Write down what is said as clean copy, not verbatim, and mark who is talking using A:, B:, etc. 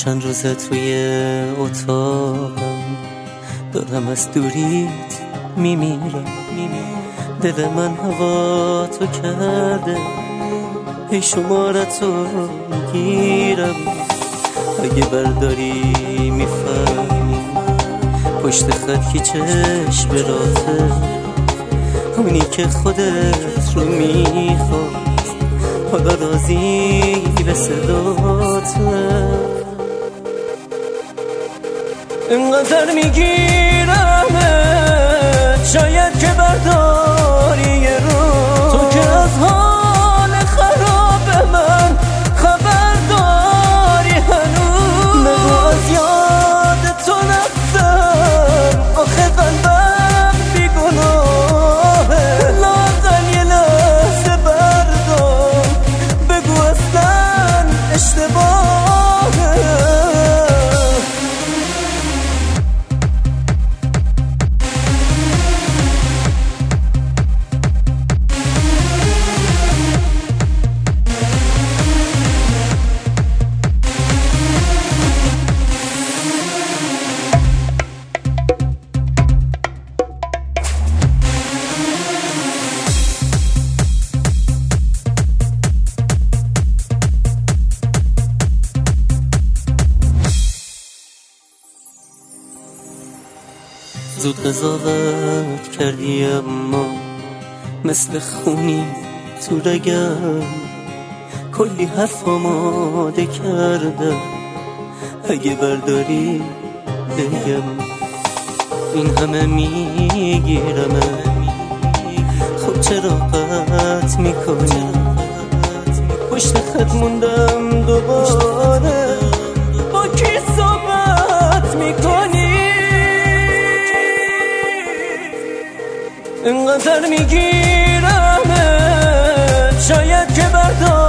A: چند روزه توی اتاقم دارم از دوریت میمیرم. دل من هوا تو کرده، ای شمارتو میگیرم. اگه برداری میفهمی پشت خط کی چشم راته، اونی که خودت رو میخواست حالا راضی به صداته. اینقدر میگیرمت شاید که برداری یه رو، تو که از حال خراب من خبر داری هنوز. نگو از یاد تو رفتم، آخه قلبم بیگناهه. لااقل یه لحظه بردار، بگو اصلا اشتباهه. زود قضاوت کردی اما مثل خونی تو رگم، کلی حرف آماده کرده. اگه برداری بگم این همه میگیرم، خب چرا قطع میکنی؟ پشت خط موندم دوباره، با کی صحبت میکنی؟ اینقدر میگیرمت شاید که بردار